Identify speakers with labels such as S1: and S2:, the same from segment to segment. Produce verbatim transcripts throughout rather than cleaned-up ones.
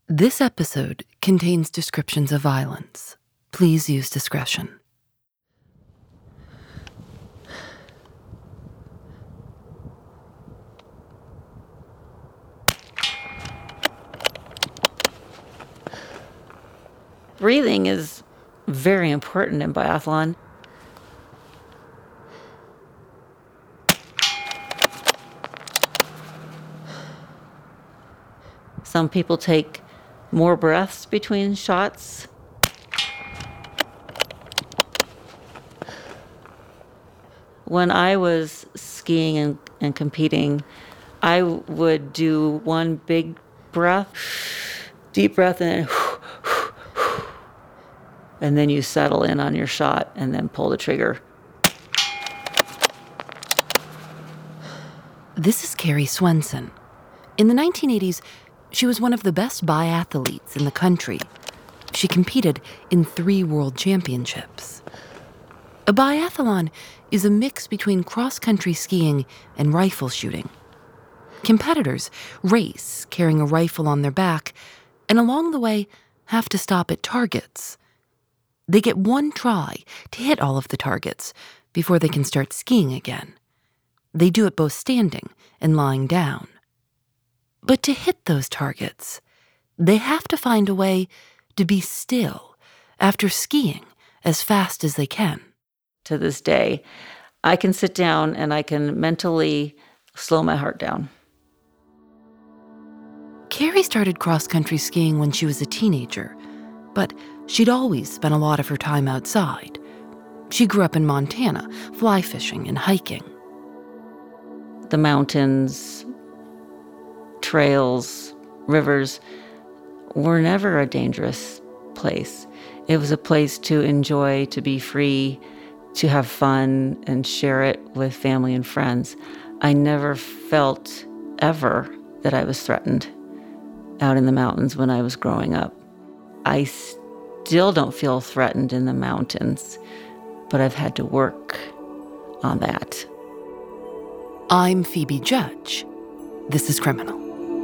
S1: This episode contains descriptions of violence. Please use discretion.
S2: Breathing is very important in biathlon. Some people take more breaths between shots. When I was skiing and, and competing, I would do one big breath, deep breath, and then and then you settle in on your shot and then pull the trigger.
S1: This is Carrie Swenson. In the nineteen eighties, she was one of the best biathletes in the country. She competed in three world championships. A biathlon is a mix between cross-country skiing and rifle shooting. Competitors race carrying a rifle on their back, and along the way have to stop at targets. They get one try to hit all of the targets before they can start skiing again. They do it both standing and lying down. But to hit those targets, they have to find a way to be still after skiing as fast as they can.
S2: To this day, I can sit down and I can mentally slow my heart down.
S1: Carrie started cross-country skiing when she was a teenager, but she'd always spent a lot of her time outside. She grew up in Montana, fly fishing and hiking.
S2: The mountains, trails, rivers were never a dangerous place. It was a place to enjoy, to be free, to have fun and share it with family and friends. I never felt ever that I was threatened out in the mountains when I was growing up. I still don't feel threatened in the mountains, but I've had to work on that.
S1: I'm Phoebe Judge. This is Criminal.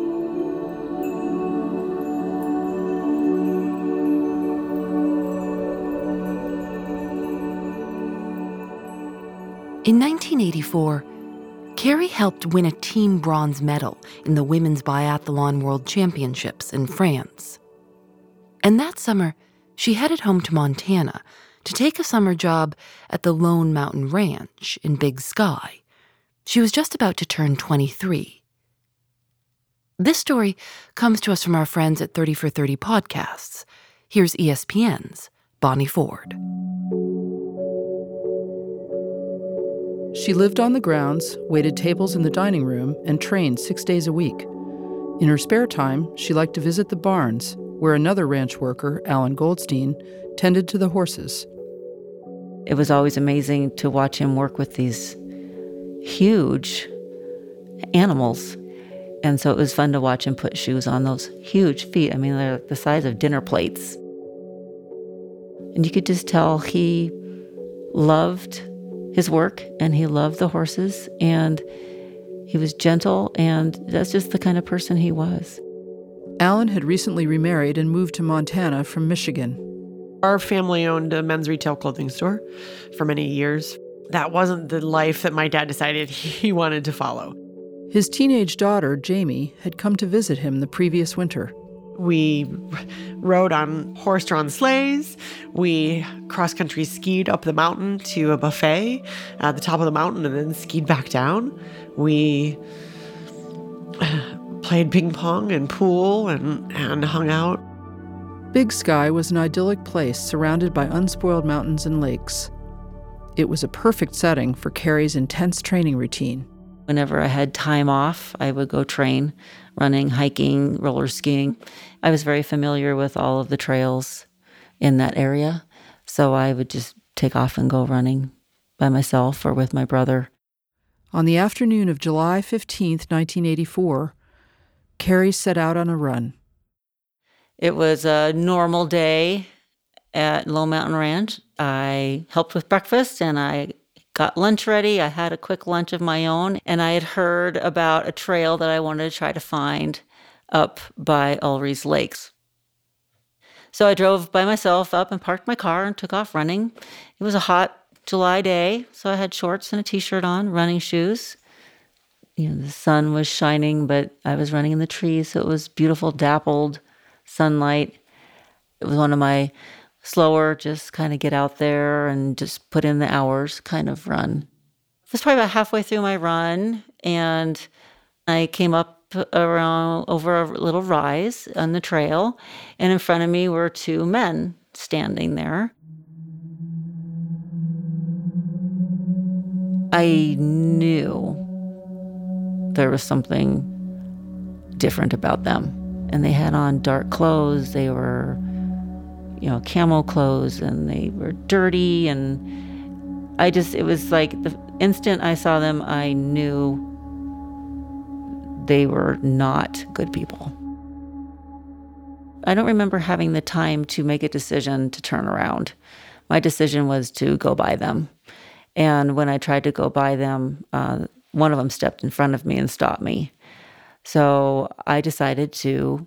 S1: In nineteen eighty-four, Carrie helped win a team bronze medal in the Women's Biathlon World Championships in France. And that summer, she headed home to Montana to take a summer job at the Lone Mountain Ranch in Big Sky. She was just about to turn twenty-three. This story comes to us from our friends at thirty for thirty Podcasts. Here's E S P N's Bonnie Ford.
S3: She lived on the grounds, waited tables in the dining room, and trained six days a week. In her spare time, she liked to visit the barns, where another ranch worker, Alan Goldstein, tended to the horses.
S2: It was always amazing to watch him work with these huge animals. And so it was fun to watch him put shoes on those huge feet. I mean, they're the size of dinner plates. And you could just tell he loved his work and he loved the horses and he was gentle, and that's just the kind of person he was.
S3: Alan had recently remarried and moved to Montana from Michigan.
S4: Our family owned a men's retail clothing store for many years. That wasn't the life that my dad decided he wanted to follow.
S3: His teenage daughter, Jamie, had come to visit him the previous winter.
S4: We rode on horse-drawn sleighs. We cross-country skied up the mountain to a buffet at the top of the mountain and then skied back down. We played ping pong and pool and, and hung out.
S3: Big Sky was an idyllic place surrounded by unspoiled mountains and lakes. It was a perfect setting for Carrie's intense training routine.
S2: Whenever I had time off, I would go train, running, hiking, roller skiing. I was very familiar with all of the trails in that area, so I would just take off and go running by myself or with my brother.
S3: On the afternoon of July fifteenth, nineteen eighty-four, Carrie set out on a run.
S2: It was a normal day at Lone Mountain Ranch. I helped with breakfast and I got lunch ready. I had a quick lunch of my own, and I had heard about a trail that I wanted to try to find up by Ulri's Lakes. So I drove by myself up and parked my car and took off running. It was a hot July day, so I had shorts and a t-shirt on, running shoes. You know, the sun was shining, but I was running in the trees, so it was beautiful, dappled sunlight. It was one of my slower, just kind of get out there and just put in the hours kind of run. It was probably about halfway through my run, and I came up around over a little rise on the trail, and in front of me were two men standing there. I knew there was something different about them, and they had on dark clothes. They were, you know, camo clothes, and they were dirty, and I just, it was like the instant I saw them, I knew they were not good people. I don't remember having the time to make a decision to turn around. My decision was to go by them. And when I tried to go by them, uh, one of them stepped in front of me and stopped me. So I decided to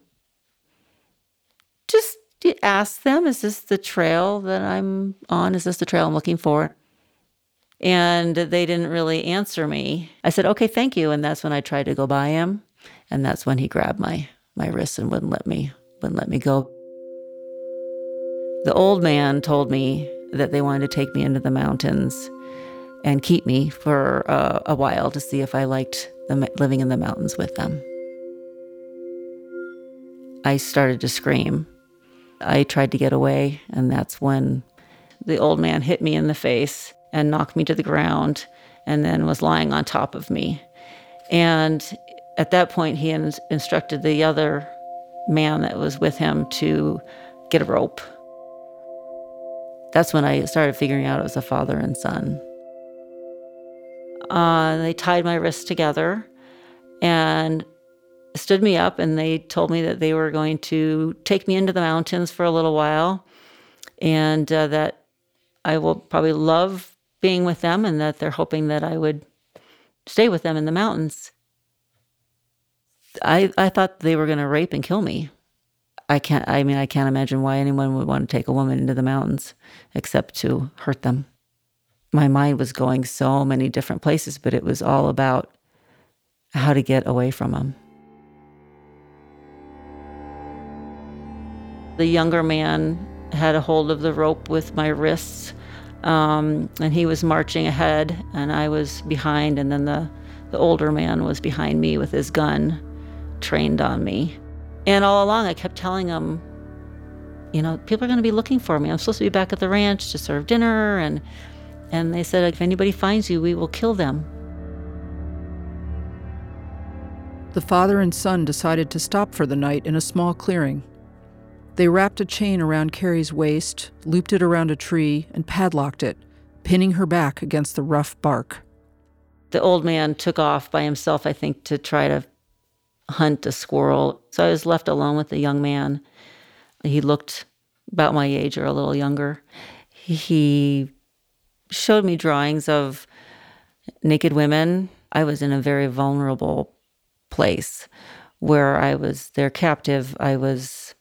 S2: just ask them, is this the trail that I'm on? Is this the trail I'm looking for? And they didn't really answer me. I said, okay, thank you. And that's when I tried to go by him. And that's when he grabbed my, my wrist and wouldn't let me, wouldn't let me go. The old man told me that they wanted to take me into the mountains and keep me for uh, a while to see if I liked the, living in the mountains with them. I started to scream. I tried to get away, and that's when the old man hit me in the face and knocked me to the ground, and then was lying on top of me. And at that point, he in- instructed the other man that was with him to get a rope. That's when I started figuring out it was a father and son. Uh, they tied my wrists together and stood me up, and they told me that they were going to take me into the mountains for a little while, and uh, that I will probably love being with them, and that they're hoping that I would stay with them in the mountains. I I thought they were going to rape and kill me. I can't, I mean, I can't imagine why anyone would want to take a woman into the mountains except to hurt them. My mind was going so many different places, but it was all about how to get away from them. The younger man had a hold of the rope with my wrists, um, and he was marching ahead, and I was behind, and then the, the older man was behind me with his gun trained on me. And all along, I kept telling him, you know, people are going to be looking for me. I'm supposed to be back at the ranch to serve dinner, and and they said, if anybody finds you, we will kill them.
S3: The father and son decided to stop for the night in a small clearing. They wrapped a chain around Carrie's waist, looped it around a tree, and padlocked it, pinning her back against the rough bark.
S2: The old man took off by himself, I think, to try to hunt a squirrel. So I was left alone with the young man. He looked about my age or a little younger. He showed me drawings of naked women. I was in a very vulnerable place where I was their captive. I was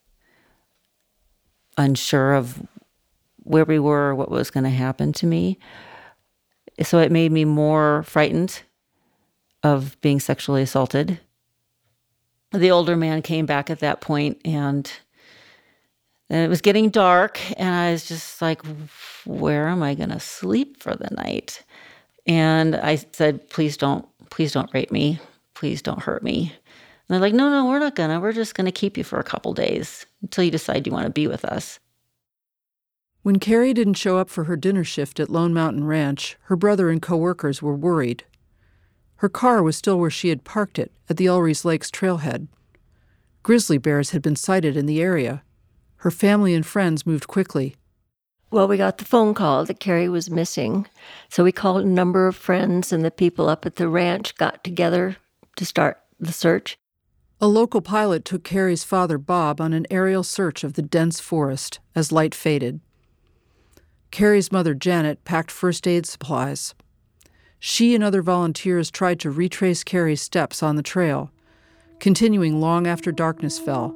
S2: unsure of where we were, what was going to happen to me. So it made me more frightened of being sexually assaulted. The older man came back at that point, and, and it was getting dark, and I was just like, where am I going to sleep for the night? And I said, please don't, please don't rape me. Please don't hurt me. And they're like, no, no, we're not gonna. We're just gonna keep you for a couple days until you decide you want to be with us.
S3: When Carrie didn't show up for her dinner shift at Lone Mountain Ranch, her brother and coworkers were worried. Her car was still where she had parked it, at the Ulri's Lakes trailhead. Grizzly bears had been sighted in the area. Her family and friends moved quickly.
S5: Well, we got the phone call that Carrie was missing, so we called a number of friends, and the people up at the ranch got together to start the search.
S3: A local pilot took Carrie's father, Bob, on an aerial search of the dense forest as light faded. Carrie's mother, Janet, packed first aid supplies. She and other volunteers tried to retrace Carrie's steps on the trail. continuing long after darkness fell.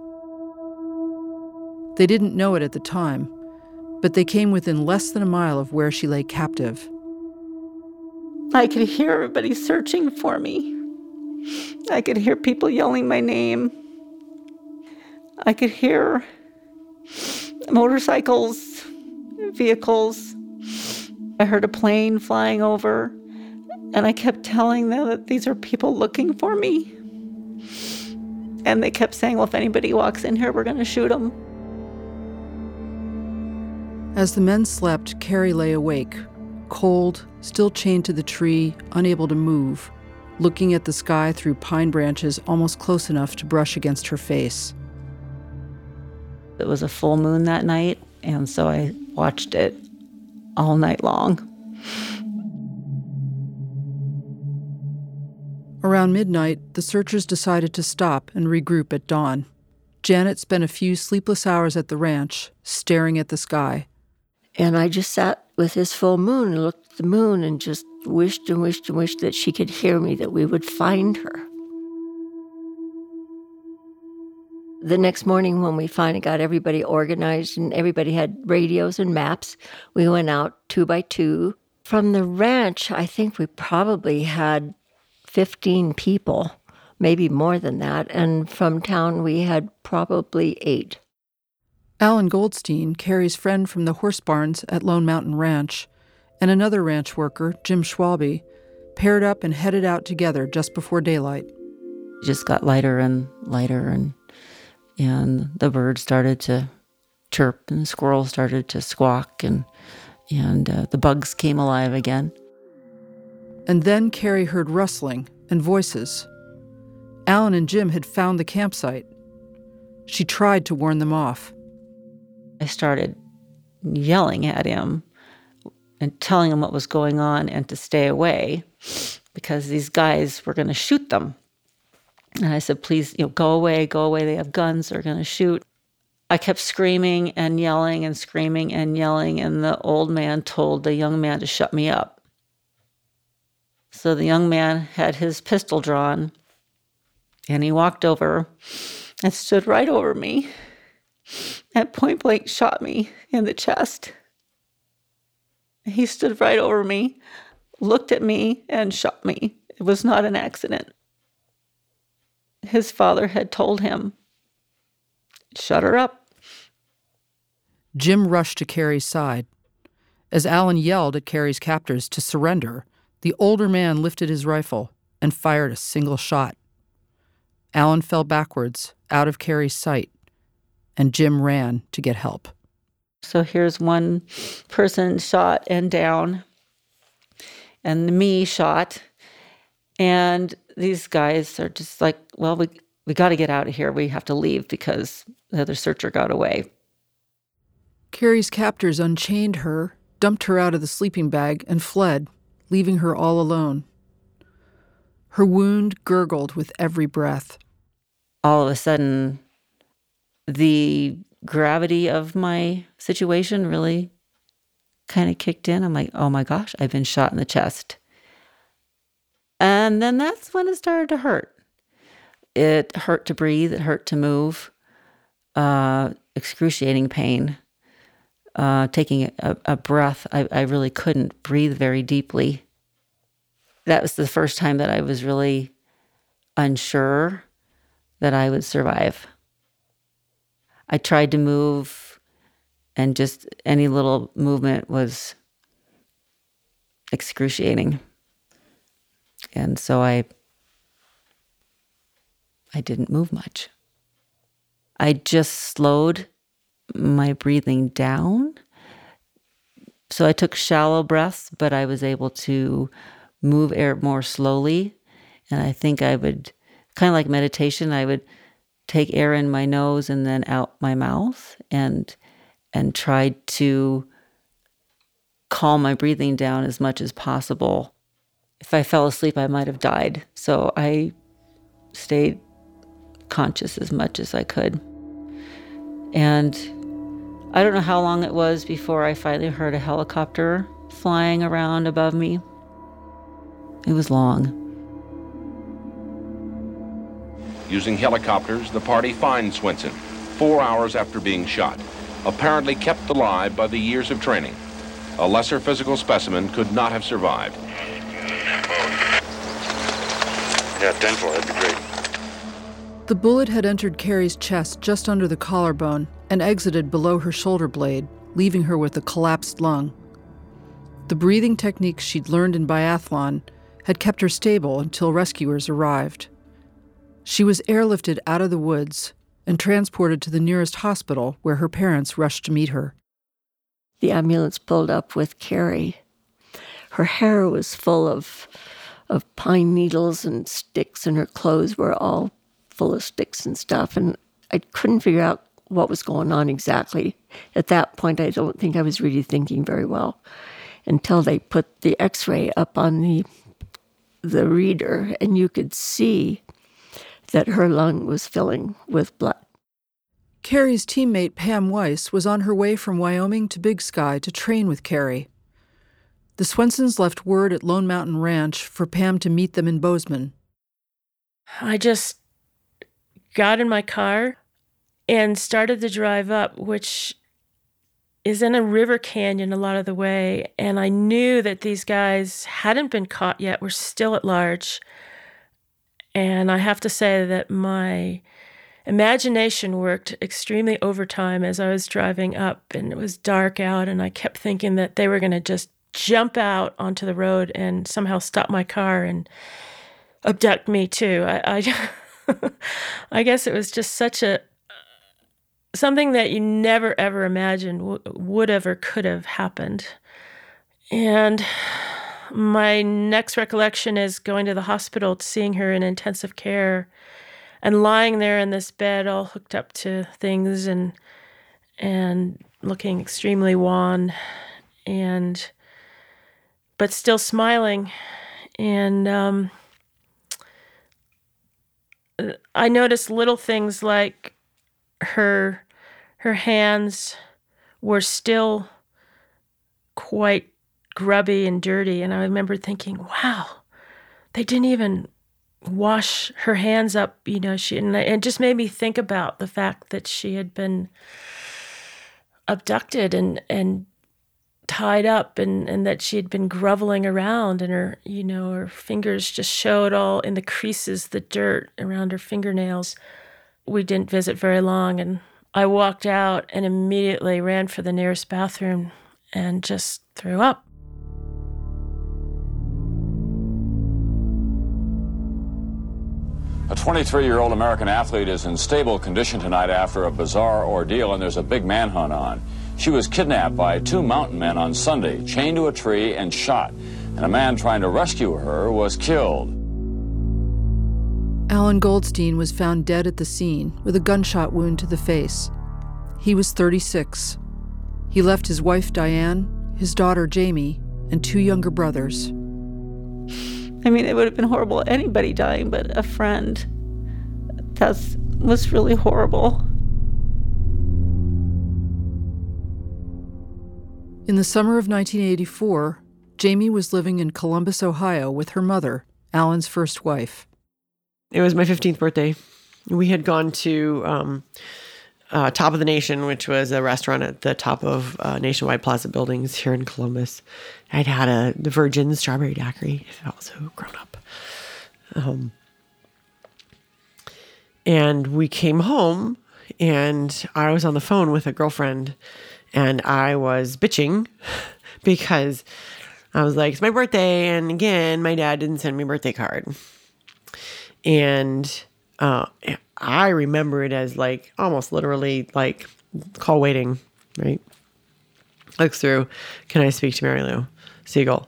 S3: They didn't know it at the time, but they came within less than a mile of where she lay captive.
S2: I could hear everybody searching for me. I could hear people yelling my name. I could hear motorcycles, vehicles. I heard a plane flying over, and I kept telling them that these are people looking for me. And they kept saying, well, if anybody walks in here, we're going to shoot them.
S3: As the men slept, Carrie lay awake, cold, still chained to the tree, unable to move, looking at the sky through pine branches almost close enough to brush against her face.
S2: It was a full moon that night, and so I watched it all night long.
S3: Around midnight, the searchers decided to stop and regroup at dawn. Janet spent a few sleepless hours at the ranch, staring at the sky.
S5: And I just sat with this full moon and looked at the moon and just wished and wished and wished that she could hear me, that we would find her. The next morning when we finally got everybody organized and everybody had radios and maps, we went out two by two. From the ranch, I think we probably had fifteen people, maybe more than that. And from town, we had probably eight.
S3: Alan Goldstein, Carrie's friend from the horse barns at Lone Mountain Ranch, and another ranch worker, Jim Schwalbe, paired up and headed out together just before daylight.
S2: It just got lighter and lighter, and and the birds started to chirp, and the squirrels started to squawk, and and uh, the bugs came alive again.
S3: And then Carrie heard rustling and voices. Alan and Jim had found the campsite. She tried to warn them off.
S2: I started yelling at him and telling him what was going on and to stay away because these guys were going to shoot them. And I said, please, you know, go away, go away. They have guns. They're going to shoot. I kept screaming and yelling and screaming and yelling, and the old man told the young man to shut me up. So the young man had his pistol drawn, and he walked over and stood right over me and point blank shot me in the chest. He stood right over me, looked at me, and shot me. It was not an accident. His father had told him, shut her up.
S3: Jim rushed to Carrie's side. As Alan yelled at Carrie's captors to surrender, the older man lifted his rifle and fired a single shot. Alan fell backwards, out of Carrie's sight, and Jim ran to get help.
S2: So here's one person shot and down, and me shot, and these guys are just like, well, we we got to get out of here. We have to leave because the other searcher got away.
S3: Carrie's captors unchained her, dumped her out of the sleeping bag, and fled, leaving her all alone. Her wound gurgled with every breath.
S2: All of a sudden, the gravity of my situation really kind of kicked in. I'm like, oh my gosh, I've been shot in the chest. And then that's when it started to hurt. It hurt to breathe. It hurt to move. Uh, excruciating pain. Uh, taking a, a breath, I, I really couldn't breathe very deeply. That was the first time that I was really unsure that I would survive. I tried to move, and just any little movement was excruciating. And so I I didn't move much. I just slowed my breathing down. So I took shallow breaths, but I was able to move air more slowly. And I think I would, kind of like meditation, I would take air in my nose and then out my mouth, and and tried to calm my breathing down as much as possible. If I fell asleep, I might have died. So I stayed conscious as much as I could. And I don't know how long it was before I finally heard a helicopter flying around above me. It was long.
S6: Using helicopters, the party finds Swenson four hours after being shot, apparently kept alive by the years of training. A lesser physical specimen could not have survived.
S7: Yeah, ten four, that'd be great.
S3: The bullet had entered Carrie's chest just under the collarbone and exited below her shoulder blade, leaving her with a collapsed lung. The breathing techniques she'd learned in biathlon had kept her stable until rescuers arrived. She was airlifted out of the woods and transported to the nearest hospital where her parents rushed to meet her.
S5: The ambulance pulled up with Carrie. Her hair was full of, of pine needles and sticks, and her clothes were all full of sticks and stuff, and I couldn't figure out what was going on exactly. At that point, I don't think I was really thinking very well until they put the x-ray up on the the reader, and you could see that her lung was filling with blood.
S3: Carrie's teammate Pam Weiss was on her way from Wyoming to Big Sky to train with Carrie. The Swensons left word at Lone Mountain Ranch for Pam to meet them in Bozeman.
S8: I just got in my car and started to drive up, which is in a river canyon a lot of the way. And I knew that these guys hadn't been caught yet, were still at large. And I have to say that my imagination worked extremely overtime as I was driving up, and it was dark out, and I kept thinking that they were going to just jump out onto the road and somehow stop my car and abduct me too. I, I, I guess it was just such a something that you never ever imagined w- would ever could have happened. And my next recollection is going to the hospital, seeing her in intensive care, and lying there in this bed, all hooked up to things, and and looking extremely wan, and but still smiling. And um, I noticed little things like her her hands were still quite grubby and dirty, and I remember thinking, wow, they didn't even wash her hands up, you know, she and it just made me think about the fact that she had been abducted and and tied up, and and that she had been groveling around, and her, you know, her fingers just showed all in the creases, the dirt around her fingernails. We didn't visit very long, and I walked out and immediately ran for the nearest bathroom and just threw up.
S9: A twenty-three-year-old American athlete is in stable condition tonight after a bizarre ordeal, and there's a big manhunt on. She was kidnapped by two mountain men on Sunday, chained to a tree and shot, and a man trying to rescue her was killed.
S3: Alan Goldstein was found dead at the scene with a gunshot wound to the face. He was thirty-six. He left his wife Diane, his daughter Jamie, and two younger brothers.
S2: I mean, it would have been horrible, anybody dying, but a friend. That was really horrible.
S3: In the summer of nineteen eighty-four, Jamie was living in Columbus, Ohio with her mother, Alan's first wife.
S4: It was my fifteenth birthday. We had gone to um, uh, Top of the Nation, which was a restaurant at the top of uh, Nationwide Plaza buildings here in Columbus. I'd had a the Virgin Strawberry Daiquiri. I felt so grown up. Um, and we came home, and I was on the phone with a girlfriend, and I was bitching because I was like, it's my birthday, and again, my dad didn't send me a birthday card. And uh, I remember it as like almost literally like call waiting, right? Look through, can I speak to Mary Lou Siegel?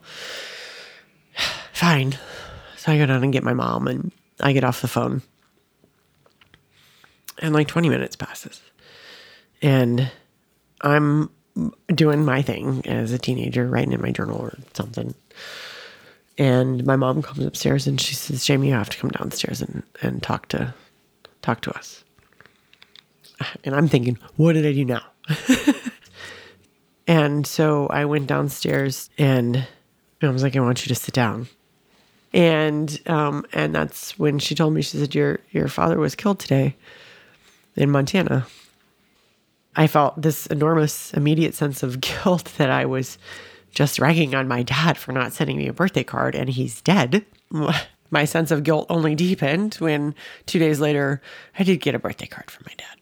S4: Fine. So I go down and get my mom, and I get off the phone. And like twenty minutes passes. And I'm doing my thing as a teenager, writing in my journal or something. And my mom comes upstairs and she says, Jamie, you have to come downstairs and, and talk to talk to us. And I'm thinking, what did I do now? And so I went downstairs, and I was like, I want you to sit down. And um, and that's when she told me, she said, your your father was killed today in Montana. I felt this enormous immediate sense of guilt that I was just ragging on my dad for not sending me a birthday card, and he's dead. My sense of guilt only deepened when two days later, I did get a birthday card from my dad.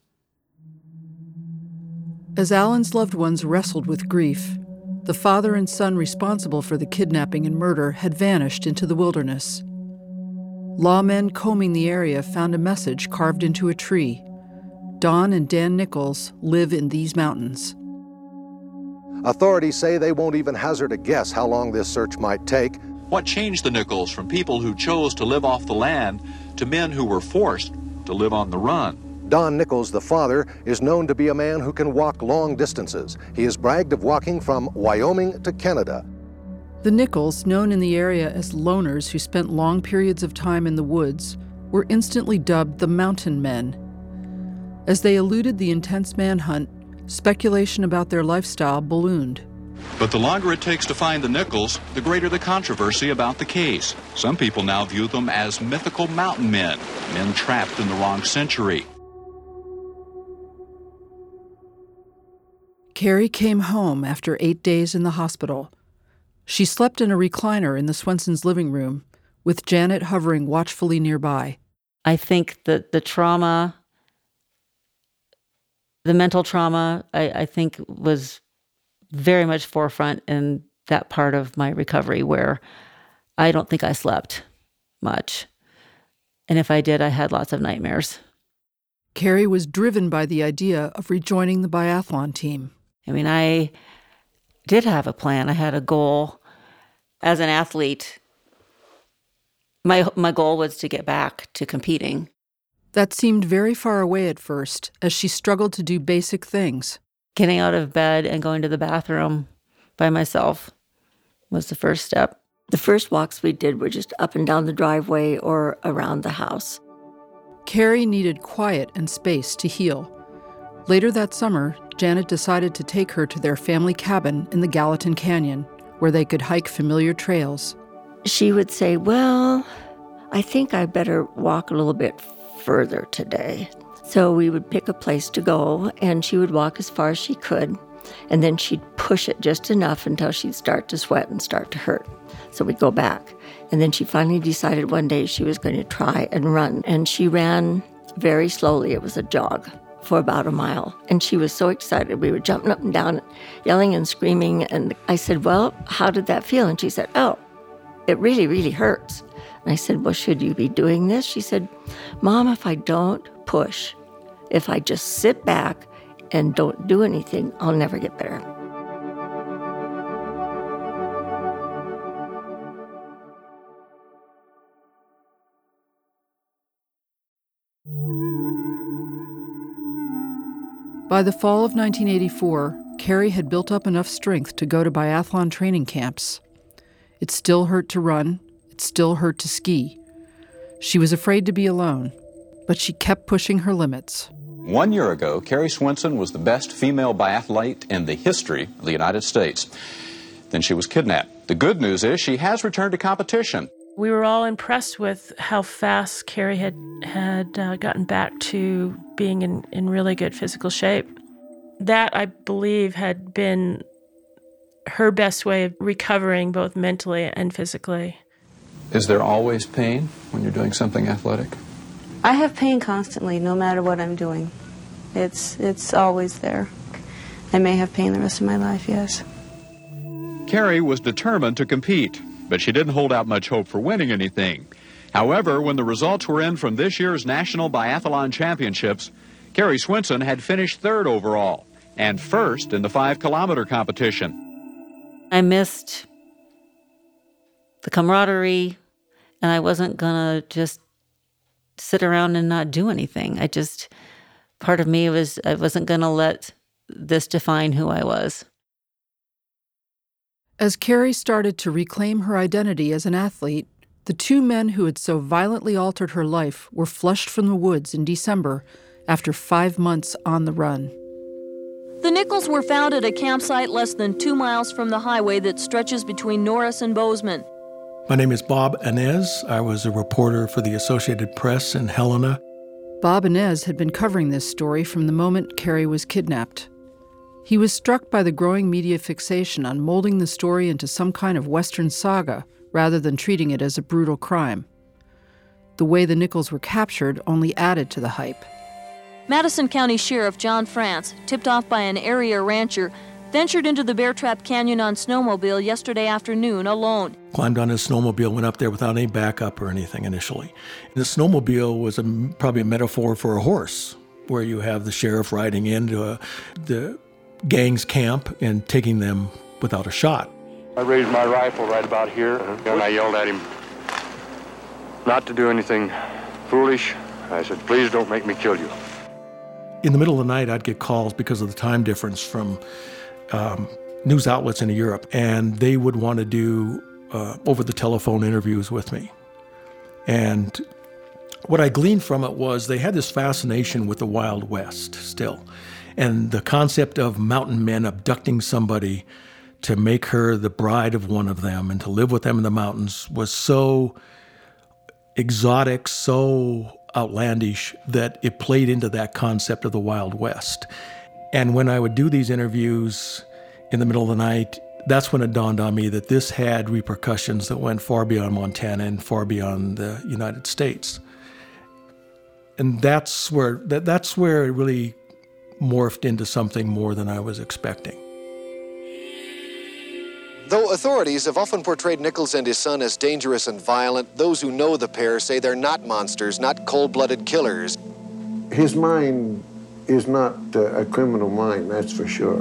S3: As Alan's loved ones wrestled with grief, the father and son responsible for the kidnapping and murder had vanished into the wilderness. Lawmen combing the area found a message carved into a tree. Don and Dan Nichols live in these mountains.
S10: Authorities say they won't even hazard a guess how long this search might take.
S11: What changed the Nichols from people who chose to live off the land to men who were forced to live on the run?
S10: Don Nichols, the father, is known to be a man who can walk long distances. He has bragged of walking from Wyoming to Canada.
S3: The Nichols, known in the area as loners who spent long periods of time in the woods, were instantly dubbed the Mountain Men. As they eluded the intense manhunt, speculation about their lifestyle ballooned.
S11: But the longer it takes to find the Nichols, the greater the controversy about the case. Some people now view them as mythical mountain men, men trapped in the wrong century.
S3: Carrie came home after eight days in the hospital. She slept in a recliner in the Swensons' living room, with Janet hovering watchfully nearby.
S2: I think that the trauma, the mental trauma, I, I think was very much forefront in that part of my recovery where I don't think I slept much. And if I did, I had lots of nightmares.
S3: Carrie was driven by the idea of rejoining the biathlon team.
S2: I mean, I did have a plan. I had a goal. As an athlete, my my goal was to get back to competing.
S3: That seemed very far away at first, as she struggled to do basic things.
S2: Getting out of bed and going to the bathroom by myself was the first step.
S5: The first walks we did were just up and down the driveway or around the house.
S3: Carrie needed quiet and space to heal. Later that summer, Janet decided to take her to their family cabin in the Gallatin Canyon, where they could hike familiar trails.
S5: She would say, well, I think I better walk a little bit further today. So we would pick a place to go, and she would walk as far as she could, and then she'd push it just enough until she'd start to sweat and start to hurt. So we'd go back. And then she finally decided one day she was going to try and run, and she ran very slowly. It was a jog for about a mile. And she was so excited. We were jumping up and down, yelling and screaming. And I said, well, how did that feel? And she said, oh, it really, really hurts. And I said, well, should you be doing this? She said, Mom, if I don't push, if I just sit back and don't do anything, I'll never get better.
S3: By the fall of nineteen eighty-four, Carrie had built up enough strength to go to biathlon training camps. It still hurt to run. It still hurt to ski. She was afraid to be alone, but she kept pushing her limits.
S12: One year ago, Carrie Swenson was the best female biathlete in the history of the United States. Then she was kidnapped. The good news is she has returned to competition.
S8: We were all impressed with how fast Carrie had, had uh, gotten back to being in, in really good physical shape. That, I believe, had been her best way of recovering both mentally and physically.
S12: Is there always pain when you're doing something athletic?
S13: I have pain constantly, no matter what I'm doing. It's it's always there. I may have pain the rest of my life, yes.
S11: Carrie was determined to compete, but she didn't hold out much hope for winning anything. However, when the results were in from this year's National Biathlon Championships, Carrie Swenson had finished third overall and first in the five-kilometer competition.
S2: I missed the camaraderie, and I wasn't going to just sit around and not do anything. I just, part of me was, I wasn't going to let this define who I was.
S3: As Carrie started to reclaim her identity as an athlete, the two men who had so violently altered her life were flushed from the woods in December after five months on the run.
S14: The Nichols were found at a campsite less than two miles from the highway that stretches between Norris and Bozeman.
S15: My name is Bob Inez. I was a reporter for the Associated Press in Helena.
S3: Bob Inez had been covering this story from the moment Carrie was kidnapped. He was struck by the growing media fixation on molding the story into some kind of Western saga rather than treating it as a brutal crime. The way the Nichols were captured only added to the hype.
S14: Madison County Sheriff John France, tipped off by an area rancher, ventured into the Bear Trap Canyon on snowmobile yesterday afternoon alone.
S15: Climbed on his snowmobile, went up there without any backup or anything initially. And the snowmobile was a, probably a metaphor for a horse, where you have the sheriff riding into a, the gang's camp and taking them without a shot.
S7: I raised my rifle right about here, and I yelled at him not to do anything foolish. I said, please don't make me kill you.
S15: In the middle of the night, I'd get calls because of the time difference from um, news outlets in Europe, and they would want to do uh, over-the-telephone interviews with me. And what I gleaned from it was they had this fascination with the Wild West still. And the concept of mountain men abducting somebody to make her the bride of one of them and to live with them in the mountains was so exotic, so outlandish, that it played into that concept of the Wild West. And when I would do these interviews in the middle of the night, that's when it dawned on me that this had repercussions that went far beyond Montana and far beyond the United States. And that's where that, that's where it really morphed into something more than I was expecting.
S10: Though authorities have often portrayed Nichols and his son as dangerous and violent, those who know the pair say they're not monsters, not cold-blooded killers.
S16: His mind is not uh, a criminal mind, that's for sure.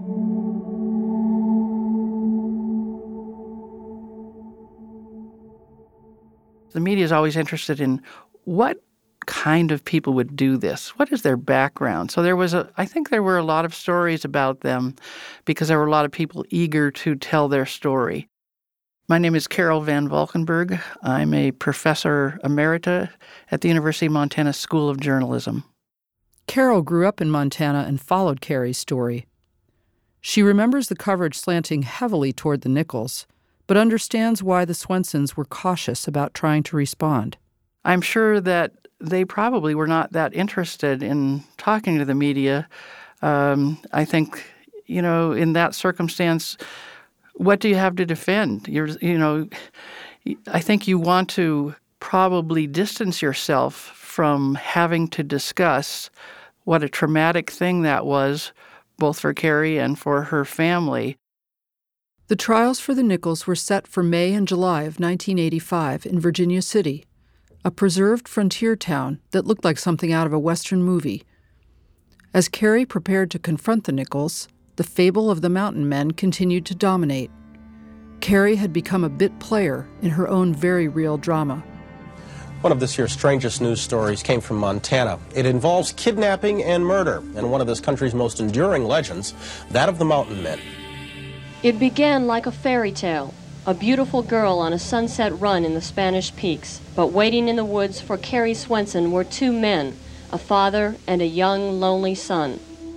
S3: The media is always interested in what kind of people would do this? What is their background? So there was a, I think there were a lot of stories about them because there were a lot of people eager to tell their story. My name is Carol Van Valkenburg. I'm a professor emerita at the University of Montana School of Journalism. Carol grew up in Montana and followed Carrie's story. She remembers the coverage slanting heavily toward the Nichols, but understands why the Swensons were cautious about trying to respond. I'm sure that they probably were not that interested in talking to the media. Um, I think, you know, in that circumstance, what do you have to defend? You're, you know, I think you want to probably distance yourself from having to discuss what a traumatic thing that was, both for Carrie and for her family. The trials for the Nichols were set for May and July of nineteen eighty-five in Virginia City, a preserved frontier town that looked like something out of a Western movie. As Carrie prepared to confront the Nichols, the fable of the mountain men continued to dominate. Carrie had become a bit player in her own very real drama.
S17: One of this year's strangest news stories came from Montana. It involves kidnapping and murder, and one of this country's most enduring legends, that of the mountain men.
S18: It began like a fairy tale. A beautiful girl on a sunset run in the Spanish Peaks, but waiting in the woods for Carrie Swenson were two men, a father and a young, lonely son.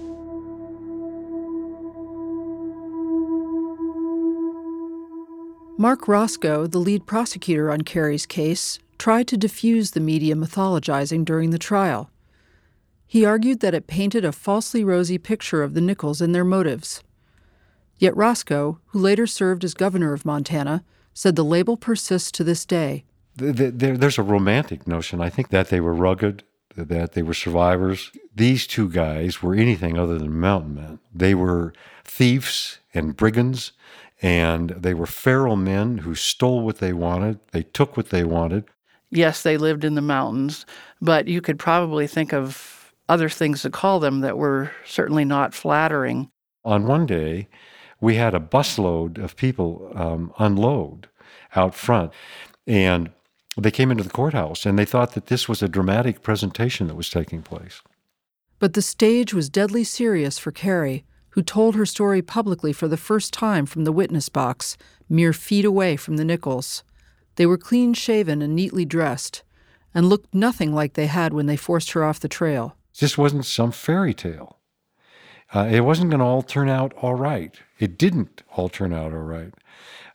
S3: Mark Roscoe, the lead prosecutor on Carrie's case, tried to diffuse the media mythologizing during the trial. He argued that it painted a falsely rosy picture of the Nichols and their motives. Yet Roscoe, who later served as governor of Montana, said the label persists to this day.
S19: There's a romantic notion. I think that they were rugged, that they were survivors. These two guys were anything other than mountain men. They were thieves and brigands, and they were feral men who stole what they wanted. They took what they wanted.
S3: Yes, they lived in the mountains, but you could probably think of other things to call them that were certainly not flattering.
S19: On one day, we had a busload of people um, unload out front, and they came into the courthouse, and they thought that this was a dramatic presentation that was taking place.
S3: But the stage was deadly serious for Carrie, who told her story publicly for the first time from the witness box, mere feet away from the Nichols. They were clean-shaven and neatly dressed, and looked nothing like they had when they forced her off the trail.
S19: This wasn't some fairy tale. Uh, it wasn't going to all turn out all right. It didn't all turn out all right.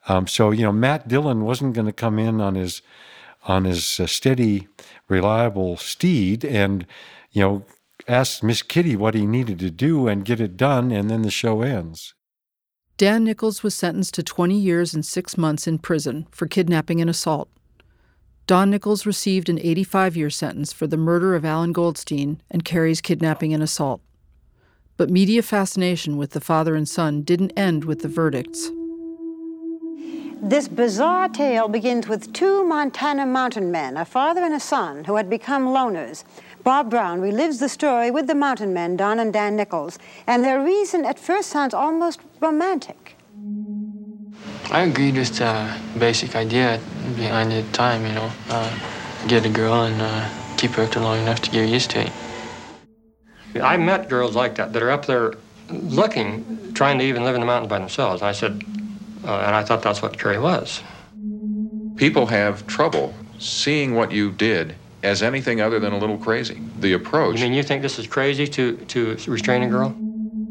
S19: Um, so, you know, Matt Dillon wasn't going to come in on his on his uh, steady, reliable steed and, you know, ask Miss Kitty what he needed to do and get it done, and then the show ends.
S3: Dan Nichols was sentenced to twenty years and six months in prison for kidnapping and assault. Don Nichols received an eighty-five-year sentence for the murder of Alan Goldstein and Carrie's kidnapping and assault. But media fascination with the father and son didn't end with the verdicts.
S20: This bizarre tale begins with two Montana mountain men, a father and a son, who had become loners. Bob Brown relives the story with the mountain men, Don and Dan Nichols, and their reason at first sounds almost romantic.
S21: I agreed with the basic idea behind the time, you know, uh, get a girl and uh, keep her for long enough to get used to it.
S22: I met girls like that that are up there looking, trying to even live in the mountains by themselves. And I said, uh, and I thought that's what Carrie was.
S6: People have trouble seeing what you did as anything other than a little crazy. The approach.
S22: You mean you think this is crazy to, to restrain a girl?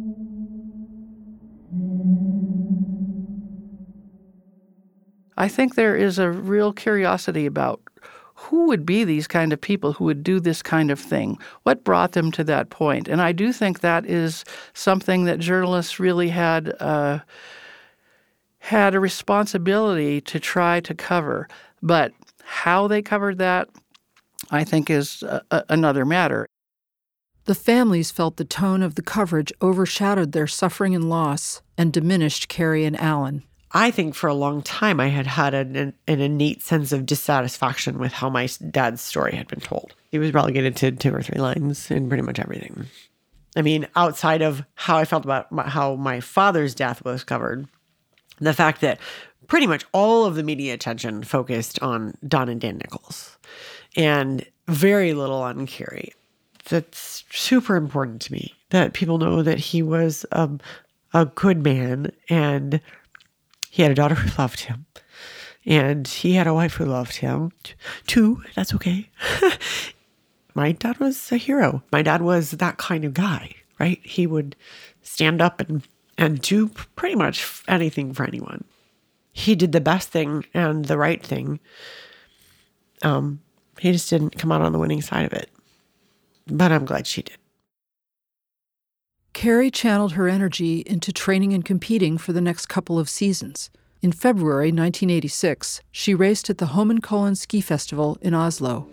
S3: I think there is a real curiosity about who would be these kind of people who would do this kind of thing? What brought them to that point? And I do think that is something that journalists really had uh, had a responsibility to try to cover. But how they covered that, I think, is a, a, another matter. The families felt the tone of the coverage overshadowed their suffering and loss and diminished Carrie and Alan.
S4: I think for a long time I had had an, an, an innate sense of dissatisfaction with how my dad's story had been told. He was relegated to two or three lines in pretty much everything. I mean, outside of how I felt about my, how my father's death was covered, the fact that pretty much all of the media attention focused on Don and Dan Nichols and very little on Carrie. That's super important to me, that people know that he was um, a good man and he had a daughter who loved him, and he had a wife who loved him. Too, that's okay. My dad was a hero. My dad was that kind of guy, right? He would stand up and, and do pretty much anything for anyone. He did the best thing and the right thing. Um, he just didn't come out on the winning side of it. But I'm glad she did.
S3: Carrie channeled her energy into training and competing for the next couple of seasons. In February nineteen eighty-six, she raced at the Holmenkollen Ski Festival in Oslo.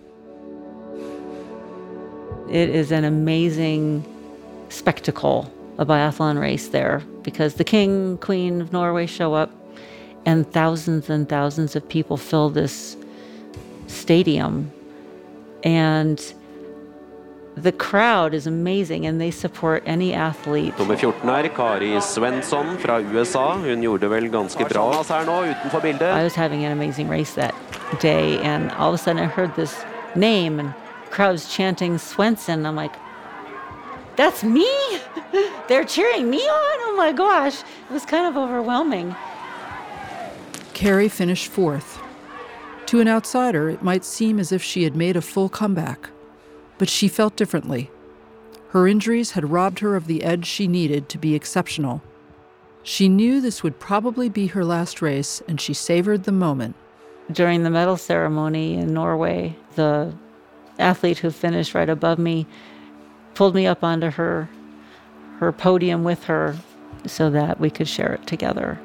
S2: It is an amazing spectacle, a biathlon race there, because the king, queen of Norway show up, and thousands and thousands of people fill this stadium. And the crowd is amazing, and they support any athlete.
S23: Nummer fjorten er Kari Svensson fra U S A. Hun gjorde det vel ganske bra her nå utenfor bildet.
S2: I was having an amazing race that day, and all of a sudden I heard this name, and crowds chanting Svensson. I'm like, that's me? They're cheering me on? Oh my gosh. It was kind of overwhelming.
S3: Carrie finished fourth. To an outsider, it might seem as if she had made a full comeback. But she felt differently. Her injuries had robbed her of the edge she needed to be exceptional. She knew this would probably be her last race, and she savored the moment.
S2: During the medal ceremony in Norway, the athlete who finished right above me pulled me up onto her, her podium with her so that we could share it together.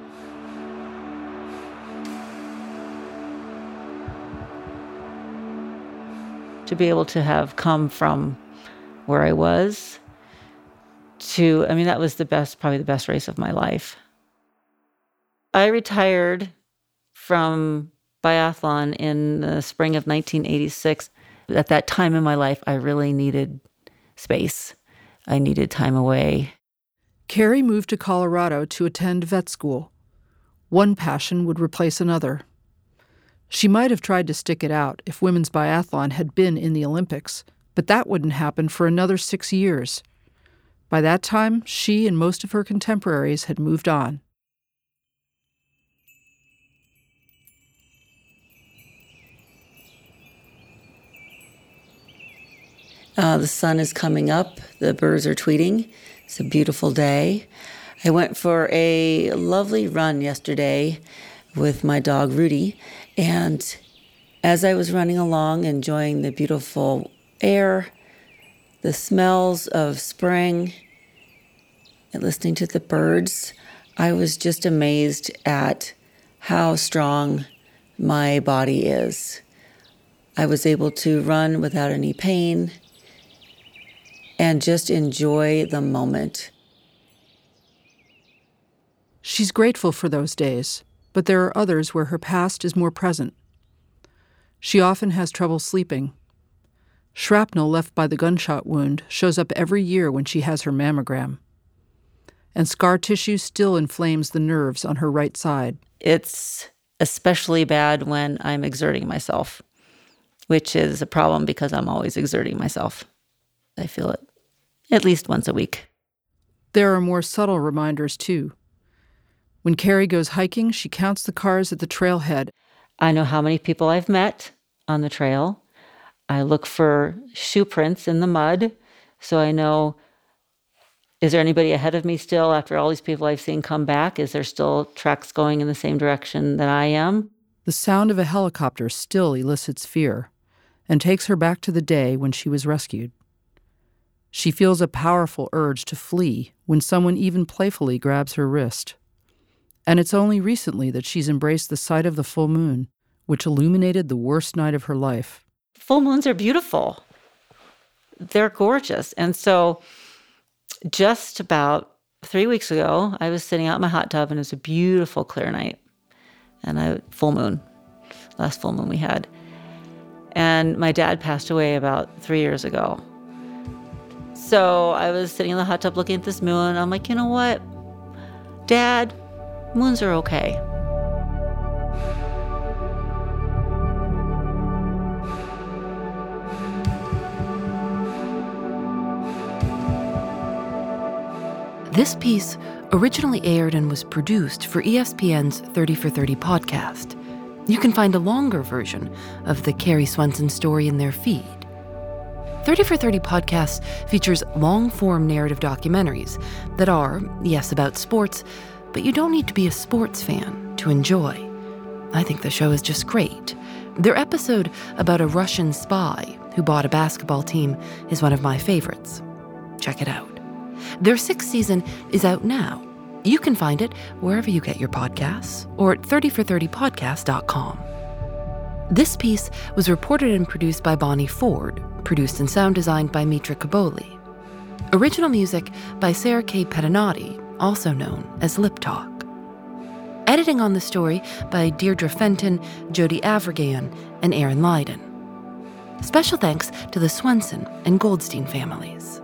S2: To be able to have come from where I was to, I mean, that was the best, probably the best race of my life. I retired from biathlon in the spring of nineteen eighty-six. At that time in my life, I really needed space. I needed time away.
S3: Carrie moved to Colorado to attend vet school. One passion would replace another. She might have tried to stick it out if women's biathlon had been in the Olympics, but that wouldn't happen for another six years. By that time, she and most of her contemporaries had moved on.
S2: Uh, the sun is coming up. The birds are tweeting. It's a beautiful day. I went for a lovely run yesterday with my dog Rudy. And as I was running along, enjoying the beautiful air, the smells of spring, and listening to the birds, I was just amazed at how strong my body is. I was able to run without any pain and just enjoy the moment.
S3: She's grateful for those days, but there are others where her past is more present. She often has trouble sleeping. Shrapnel left by the gunshot wound shows up every year when she has her mammogram. And scar tissue still inflames the nerves on her right side.
S2: It's especially bad when I'm exerting myself, which is a problem because I'm always exerting myself. I feel it at least once a week.
S3: There are more subtle reminders, too. When Carrie goes hiking, she counts the cars at the trailhead.
S2: I know how many people I've met on the trail. I look for shoe prints in the mud, so I know, is there anybody ahead of me still after all these people I've seen come back? Is there still tracks going in the same direction that I am?
S3: The sound of a helicopter still elicits fear and takes her back to the day when she was rescued. She feels a powerful urge to flee when someone even playfully grabs her wrist. And it's only recently that she's embraced the sight of the full moon, which illuminated the worst night of her life.
S2: Full moons are beautiful. They're gorgeous. And so just about three weeks ago, I was sitting out in my hot tub, and it was a beautiful, clear night. And I, full moon, last full moon we had. And my dad passed away about three years ago. So I was sitting in the hot tub looking at this moon. I'm like, you know what? Dad, moons are okay.
S1: This piece originally aired and was produced for E S P N's thirty for thirty podcast. You can find a longer version of the Carrie Swenson story in their feed. thirty for thirty podcast features long-form narrative documentaries that are, yes, about sports, but you don't need to be a sports fan to enjoy. I think the show is just great. Their episode about a Russian spy who bought a basketball team is one of my favorites. Check it out. Their sixth season is out now. You can find it wherever you get your podcasts or at thirty for thirty podcast dot com. This piece was reported and produced by Bonnie Ford, produced and sound designed by Mitra Kaboli. Original music by Sarah K. Pedinati, also known as Lip Talk. Editing on the story by Deirdre Fenton, Jody Avergayan, and Aaron Lydon. Special thanks to the Swenson and Goldstein families.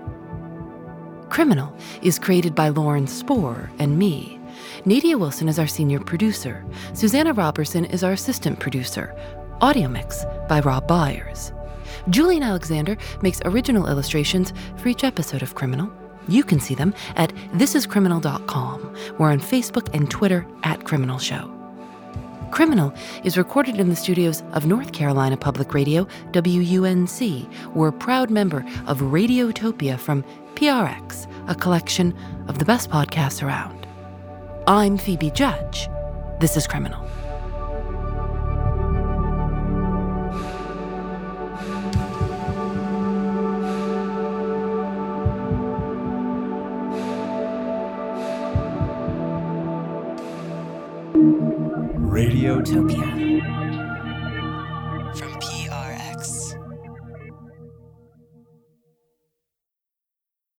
S1: Criminal is created by Lauren Spohr and me. Nadia Wilson is our senior producer. Susanna Robertson is our assistant producer. Audio mix by Rob Byers. Julian Alexander makes original illustrations for each episode of Criminal. You can see them at this is criminal dot com. We're on Facebook and Twitter at Criminal Show. Criminal is recorded in the studios of North Carolina Public Radio, W U N C. We're a proud member of Radiotopia from P R X, a collection of the best podcasts around. I'm Phoebe Judge. This is Criminal.
S5: Radiotopia.